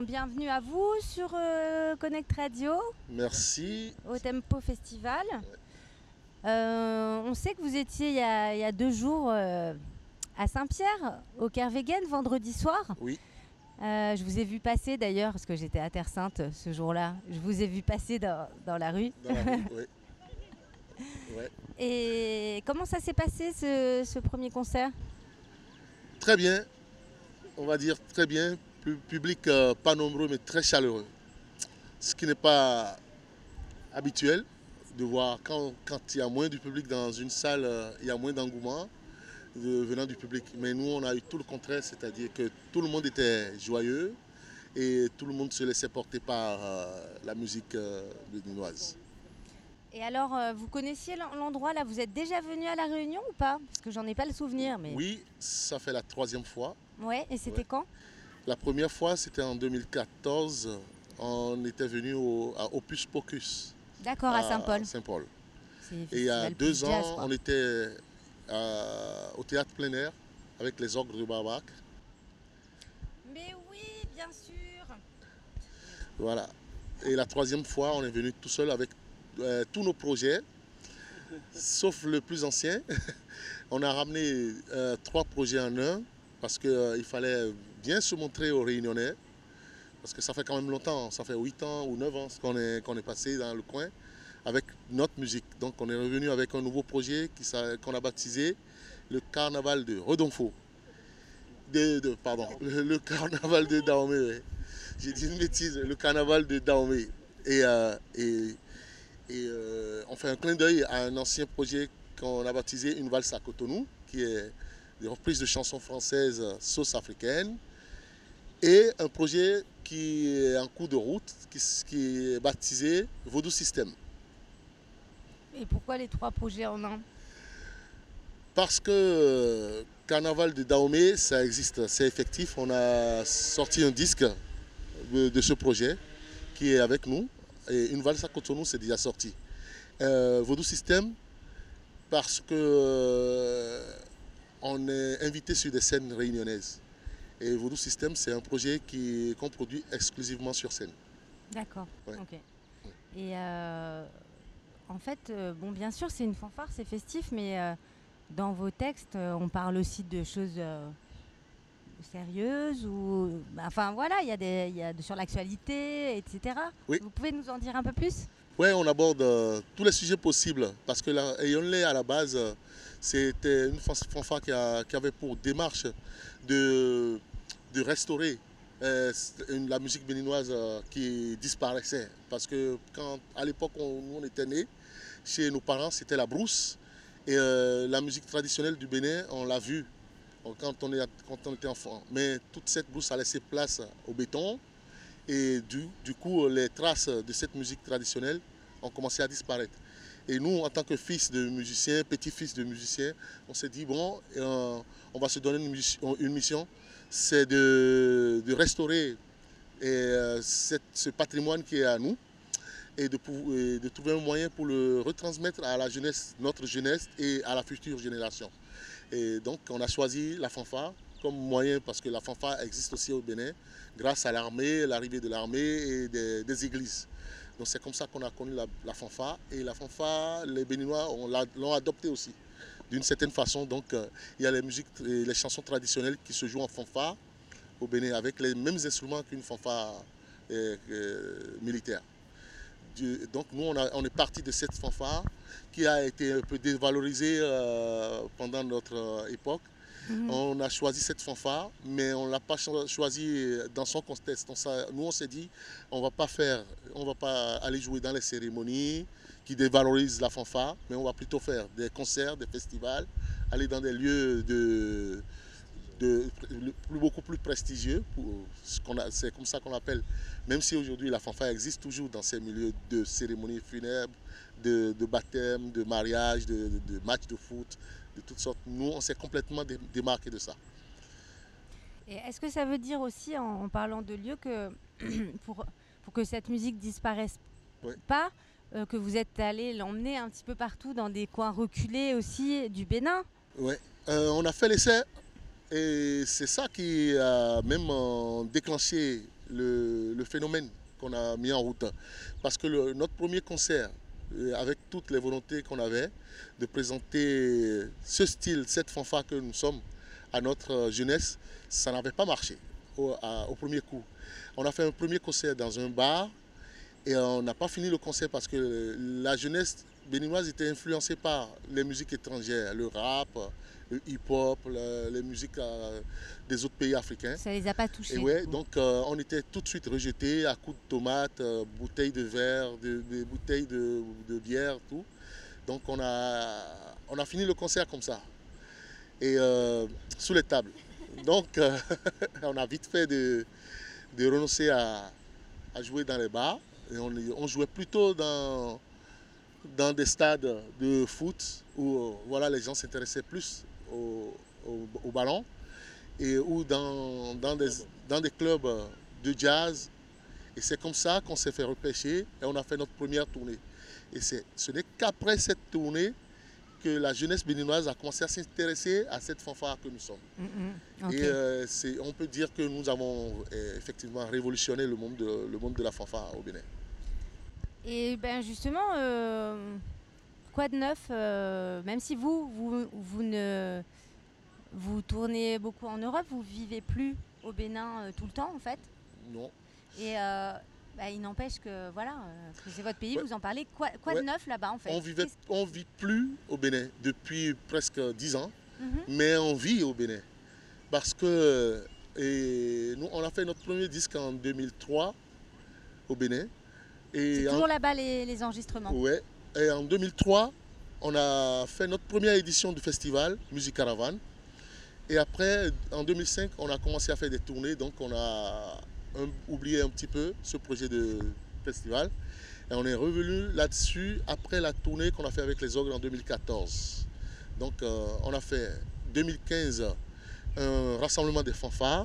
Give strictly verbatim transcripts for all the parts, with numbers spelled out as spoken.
Bienvenue à vous sur euh, Connect Radio. Merci. Au Tempo Festival. Euh, on sait que vous étiez il y a, il y a deux jours euh, à Saint-Pierre, au Kervegen, vendredi soir. Oui. Euh, je vous ai vu passer d'ailleurs, parce que j'étais à Terre Sainte ce jour-là. Je vous ai vu passer dans, dans la rue. Dans la rue, oui. Ouais. Et comment ça s'est passé ce, ce premier concert? Très bien, on va dire très bien. Public euh, pas nombreux mais très chaleureux. Ce qui n'est pas habituel de voir quand, quand il y a moins de public dans une salle, euh, il y a moins d'engouement de, venant du public. Mais nous, on a eu tout le contraire, c'est-à-dire que tout le monde était joyeux et tout le monde se laissait porter par euh, la musique euh, béninoise. Et alors, euh, vous connaissiez l'endroit là? Vous êtes déjà venu à La Réunion ou pas? Parce que j'en ai pas le souvenir. Mais... Oui, ça fait la troisième fois. Ouais, et c'était ouais. Quand? La première fois, c'était en deux mille quatorze. On était venu au, à Opus Pocus. D'accord, à, à Saint-Paul. Saint-Paul. Et il y a deux ans, jazz, on était à, au théâtre plein air avec les Ogres de Barbac. Mais oui, bien sûr. Voilà. Et la troisième fois, on est venu tout seul avec euh, tous nos projets, sauf le plus ancien. On a ramené euh, trois projets en un parce qu'il euh, fallait bien se montrer aux Réunionnais. Parce que ça fait quand même longtemps, ça fait huit ans ou neuf ans qu'on est, qu'on est passé dans le coin avec notre musique. Donc on est revenu avec un nouveau projet qu'on a baptisé le Carnaval de Redonfo. De, de, pardon, le, le Carnaval de Dahomey. Ouais. J'ai dit une bêtise, le Carnaval de Dahomey. Et, euh, et, et euh, on fait un clin d'œil à un ancien projet qu'on a baptisé Une valse à Cotonou, qui est des reprises de chansons françaises sauce africaine. Et un projet qui est en cours de route, qui, qui est baptisé Vodou System. Et pourquoi les trois projets en un? Parce que euh, Carnaval de Dahomey, ça existe, c'est effectif. On a sorti un disque de, de ce projet qui est avec nous. Et Une valse à Cotonou, c'est déjà sorti. Euh, Vodou System, parce que euh, on est invité sur des scènes réunionnaises. Et Vodou System, c'est un projet qu'on produit exclusivement sur scène. D'accord. Ouais. Ok. Et euh, en fait, euh, bon, bien sûr, c'est une fanfare, c'est festif, mais euh, dans vos textes, euh, on parle aussi de choses euh, sérieuses ou, enfin voilà, il y a des, il y a de, sur l'actualité, et cetera. Oui. Vous pouvez nous en dire un peu plus? Oui, on aborde euh, tous les sujets possibles parce que la Ayonlé à la base, euh, c'était une fanfare qui, a, qui avait pour démarche de de restaurer euh, la musique béninoise euh, qui disparaissait. Parce que quand, à l'époque où on, on était nés, chez nos parents, c'était la brousse. Et euh, la musique traditionnelle du Bénin, on l'a vu quand on, est, quand on était enfant. Mais toute cette brousse a laissé place au béton. Et du, du coup, les traces de cette musique traditionnelle ont commencé à disparaître. Et nous, en tant que fils de musiciens, petits-fils de musiciens, on s'est dit, bon, euh, on va se donner une, une mission, c'est de, de restaurer et, euh, cette, ce patrimoine qui est à nous et de, et de trouver un moyen pour le retransmettre à la jeunesse, notre jeunesse et à la future génération. Et donc, on a choisi la fanfare comme moyen parce que la fanfare existe aussi au Bénin grâce à l'armée, l'arrivée de l'armée et des, des églises. Donc c'est comme ça qu'on a connu la, la fanfare. Et la fanfare, les Béninois l'ont adoptée aussi, d'une certaine façon. Donc euh, il y a les musiques, les chansons traditionnelles qui se jouent en fanfare au Bénin avec les mêmes instruments qu'une fanfare euh, euh, militaire. Du, donc nous, on, a, on est parti de cette fanfare qui a été un peu dévalorisée euh, pendant notre euh, époque. Mmh. On a choisi cette fanfare, mais on ne l'a pas choisi dans son contexte. On nous, on s'est dit, on va pas faire, on va pas aller jouer dans les cérémonies qui dévalorisent la fanfare, mais on va plutôt faire des concerts, des festivals, aller dans des lieux de, de, de beaucoup plus prestigieux. C'est comme ça qu'on appelle, même si aujourd'hui la fanfare existe toujours dans ces milieux de cérémonies funèbres, de, de baptême, de mariage, de, de, de matchs de foot, de toutes sortes. Nous, on s'est complètement démarqué de ça. Et est-ce que ça veut dire aussi, en, en parlant de lieux, que pour, pour que cette musique disparaisse oui. pas, euh, que vous êtes allé l'emmener un petit peu partout dans des coins reculés aussi du Bénin? Oui, euh, on a fait l'essai et c'est ça qui a même euh, déclenché le, le phénomène qu'on a mis en route. Parce que le, notre premier concert, avec toutes les volontés qu'on avait de présenter ce style, cette fanfare que nous sommes à notre jeunesse, ça n'avait pas marché au, à, au premier coup. On a fait un premier concert dans un bar et on n'a pas fini le concert parce que la jeunesse béninoise était influencée par les musiques étrangères, le rap, le hip-hop, le, les musiques euh, des autres pays africains. Ça les a pas touchés. Et ouais, donc euh, on était tout de suite rejetés à coups de tomates, euh, bouteilles de verre, de, de bouteilles de, de bière, tout. Donc on a, on a fini le concert comme ça, et euh, sous les tables. Donc euh, on a vite fait de, de renoncer à, à jouer dans les bars. Et on, on jouait plutôt dans, dans des stades de foot où euh, voilà, les gens s'intéressaient plus au, au, au ballon, et ou dans, dans, des, dans des clubs de jazz. Et c'est comme ça qu'on s'est fait repêcher et on a fait notre première tournée. Et c'est, ce n'est qu'après cette tournée que la jeunesse béninoise a commencé à s'intéresser à cette fanfare que nous sommes. Mm-hmm. Okay. Et euh, c'est, on peut dire que nous avons euh, effectivement révolutionné le monde, de, le monde de la fanfare au Bénin. Et ben justement, euh, quoi de neuf, euh, même si vous, vous, vous, ne, vous tournez beaucoup en Europe, vous ne vivez plus au Bénin euh, tout le temps en fait? Non. Et euh, bah, il n'empêche que voilà, euh, que c'est votre pays, ouais. Vous en parlez. Quoi, quoi ouais. de neuf là-bas en fait? On ne vit plus au Bénin depuis presque dix ans, mm-hmm. mais on vit au Bénin. Parce que et nous, on a fait notre premier disque en deux mille trois au Bénin. Et c'est toujours en... là-bas les, les enregistrements? Oui. Et en deux mille trois, on a fait notre première édition du festival Musique Caravane. Et après, en deux mille cinq, on a commencé à faire des tournées. Donc on a un, oublié un petit peu ce projet de festival. Et on est revenu là-dessus après la tournée qu'on a fait avec les Ogres en deux mille quatorze. Donc euh, on a fait deux mille quinze un rassemblement des fanfares.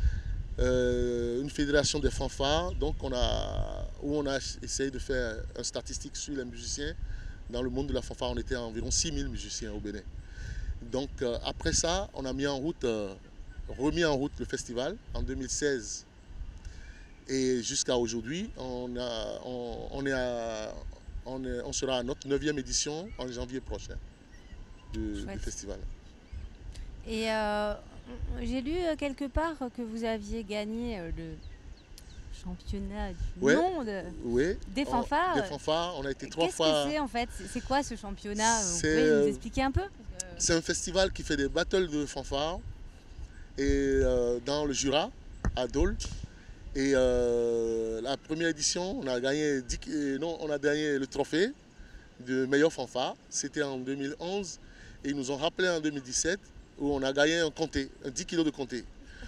Euh, une fédération des fanfares, donc on a, où on a essayé de faire une statistique sur les musiciens. Dans le monde de la fanfare, on était à environ six mille musiciens au Bénin. Donc euh, après ça, on a mis en route, euh, remis en route le festival en deux mille seize. Et jusqu'à aujourd'hui, on, a, on, on, est à, on, est, on sera à notre neuvième édition en janvier prochain du, du festival. Et euh... j'ai lu quelque part que vous aviez gagné le championnat du ouais, monde ouais, des fanfares. On, des fanfares, on a été trois Qu'est-ce fois. Qu'est-ce que c'est en fait? C'est quoi ce championnat? Vous pouvez nous expliquer un peu? C'est un festival qui fait des battles de fanfares et euh, dans le Jura, à Dole. Et euh, la première édition, on a gagné dix, non, on a gagné le trophée de meilleur fanfare. C'était en deux mille onze et ils nous ont rappelé en deux mille dix-sept. Où on a gagné un comté, un dix kilos de comté.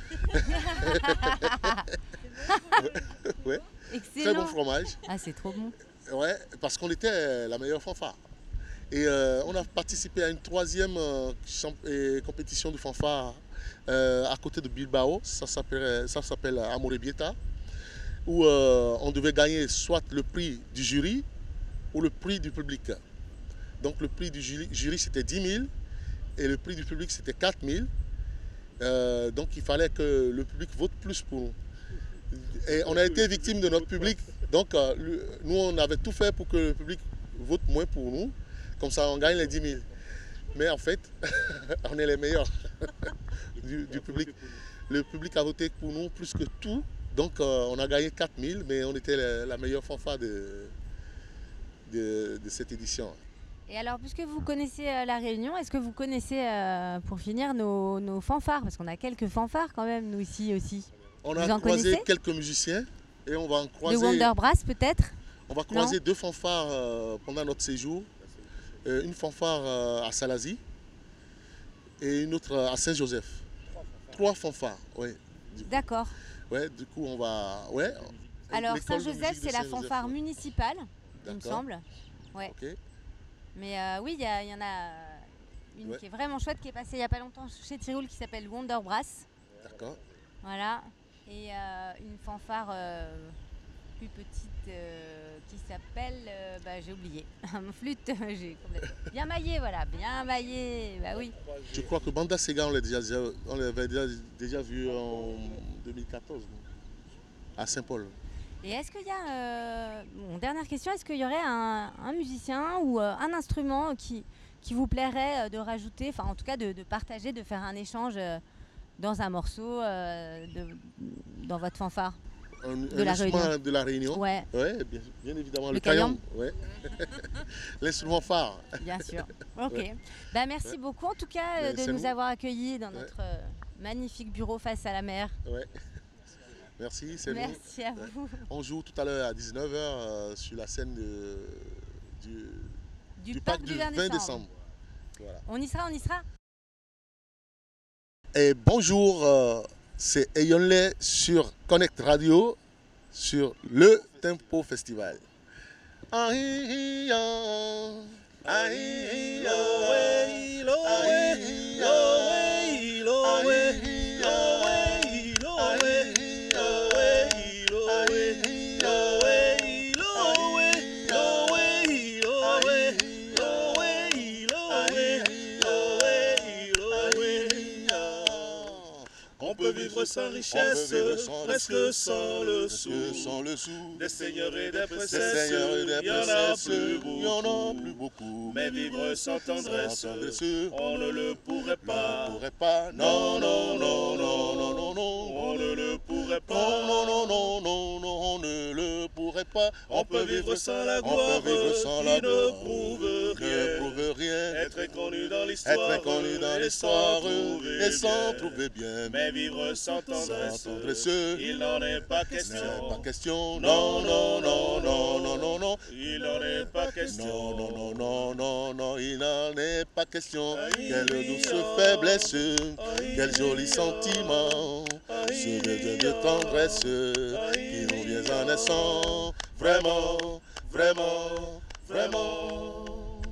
Ouais. Très bon fromage. Ah, c'est trop bon. Ouais, parce qu'on était la meilleure fanfare. Et euh, on a participé à une troisième euh, champ- compétition de fanfare euh, à côté de Bilbao. Ça s'appelle, ça s'appelle Amorebieta, où euh, on devait gagner soit le prix du jury ou le prix du public. Donc le prix du jury, jury c'était dix mille. Et le prix du public, c'était quatre mille. Euh, donc, il fallait que le public vote plus pour nous. Et on a été victime de notre public. Donc, euh, nous, on avait tout fait pour que le public vote moins pour nous. Comme ça, on gagne les dix mille. Mais en fait, on est les meilleurs du, du public. Le public a voté pour nous plus que tout. Donc, euh, on a gagné quatre mille, mais on était la, la meilleure fanfare de, de, de cette édition. Et alors, puisque vous connaissez euh, La Réunion, est-ce que vous connaissez, euh, pour finir, nos, nos fanfares? Parce qu'on a quelques fanfares quand même, nous ici aussi. On vous a en croisé connaissez? Quelques musiciens et on va en croiser... Le Wonder Brass peut-être? On va croiser non deux fanfares euh, pendant notre séjour. Euh, une fanfare euh, à Salazie et une autre à Saint-Joseph. Trois fanfares, oui. D'accord. Ouais, du coup, on va... Ouais, alors, Saint-Joseph, c'est la fanfare ouais. municipale, il me semble. Ouais. Okay. Mais euh, oui, il y, y en a une ouais. qui est vraiment chouette, qui est passée il n'y a pas longtemps chez Tiroul, qui s'appelle Wonder Brass. D'accord. Voilà. Et euh, une fanfare euh, plus petite euh, qui s'appelle, euh, bah, j'ai oublié, un flûte, j'ai complètement... Bien maillé, voilà, bien maillé, bah oui. Je crois que Banda Sega, on l'avait déjà, on l'avait déjà, déjà vu en deux mille quatorze. à Saint-Paul. Et est-ce qu'il y a, euh, bon, dernière question, est-ce qu'il y aurait un, un musicien ou euh, un instrument qui, qui vous plairait euh, de rajouter, enfin en tout cas de, de partager, de faire un échange euh, dans un morceau, euh, de, dans votre fanfare Un, de un la instrument Réunion? de la Réunion. Ouais, Ouais, bien, bien évidemment, Le le cayam. cayam. Ouais. L'instrument phare. bien sûr. Ok. Ouais. Bah, merci Ouais. beaucoup en tout cas euh, Mais de c'est nous nous. avoir accueillis dans Ouais. notre euh, magnifique bureau face à la mer. Ouais. Merci, c'est nous. Merci à Ouais. vous. On joue tout à l'heure à dix-neuf heures euh, sur la scène de, du, Du, du parc parc du du vingt vingt décembre. décembre. Voilà. On y sera, on y sera. Et bonjour, euh, c'est Eyonle sur Connect Radio, sur le Tempo Festival. Aïe, aïe, aïe, aïe, On peut vivre sans richesse, presque sans le sou. Sans le sou. Des seigneurs et des Des princesses, seigneurs et des il y en a princesses, plus il y en a beaucoup. plus beaucoup. Mais vivre sans tendresse, Sans tendresse, on ne le pourrait on pas. ne pourrait pas. Non, non, non, non, non, non, non. On ne le pourrait Non, pas. non, non, non, non, non, on ne le pourrait pas. On peut vivre sans la on gloire peut vivre sans qui la ne gloire prouve qui rien. ne prouve rien. Être inconnu dans l'histoire, Être inconnu dans et l'histoire sans trouver et sans bien. trouver bien. Mais vivre sans tendresse, Sans tendresse, il n'en est pas ce question. n'est pas question. Non, non, non, non, non, non, non. Il n'en est pas question. Non, non, non, non, non, non, il n'en est pas question. Aïe, Quelle douce oh. faiblesse, Aïe, quel joli sentiment, ce besoin de tendresse qui nous vient en naissant. Vraiment, vraiment, vraiment.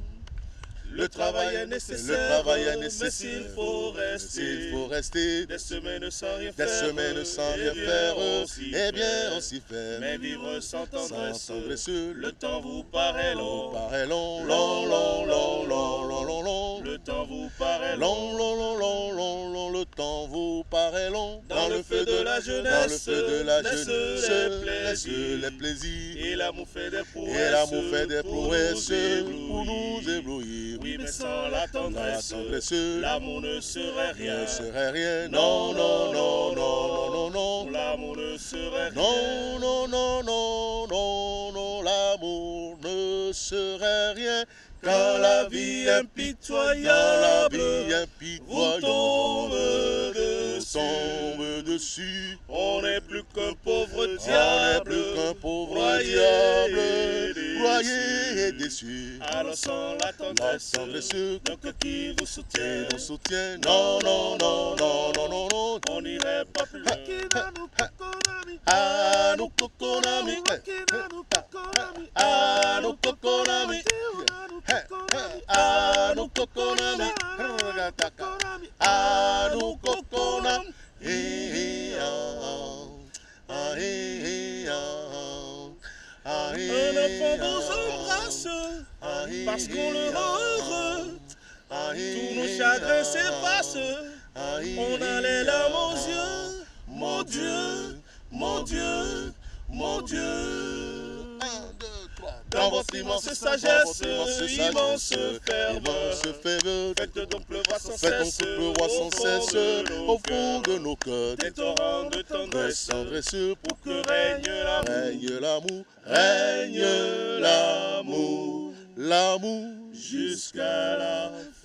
Le travail est nécessaire, Le travail est mais nécessaire, s'il faut rester, s'il faut rester des semaines sans rien des faire, semaines sans eh rien bien, faire, on s'y eh bien fait. on s'y fait. Mais vivre sans tendresse, Sans tendresse, le temps vous paraît long. paraît long, long, long, long, long, long, long, long. Le temps vous paraît Long, long. long, long, long, long, long, le temps vous paraît long. Dans le feu de la dans le jeunesse, feu de la naissent jeunesse, les naissent plaisirs. les plaisirs. Et l'amour fait des prouesses, Et l'amour fait des pour prouesses nous pour nous éblouir. éblouir. Oui, mais sans la La tendresse, tendresse l'amour ne serait rien. ne serait rien. Non, non, non, non, non, non, non. L'amour ne serait rien. Non, non, non, non, non, non, l'amour ne serait rien. Quand la vie impitoyable Quand la vie vous tombe impitoyable dessus, tombe dessus, on n'est plus qu'un pauvre on n'est diable, plus qu'un pauvre broyé diable, et déçu. broyé et déçu. Alors sans la La tendresse, tendresse donc qui vous soutient, qui nous soutient, non, non, non, non, non, non, non. on n'irait pas plus loin. Ah, nous coconami, ah, nous coconami, ah, nous coconami, ah, nous coconami, eh, ah, ah, eh, ah, ah, Un eh, enfant vous ah, embrasse ah, eh, parce qu'on le rend heureux. ah, Tous nos eh, chagrins ah, s'effacent. ah, eh, On a les larmes aux ah, yeux. Mon Dieu, mon Dieu, mon Dieu. Un, deux, trois. Dans votre immense sagesse, immense ferveur, immense ferveur, faites donc pleuvoir sans faites donc cesse, pleuvoir sans cesse au fond de nos cœurs, des torrents de tendresse, tendresse pour que règne l'amour, règne l'amour, règne l'amour, l'amour jusqu'à la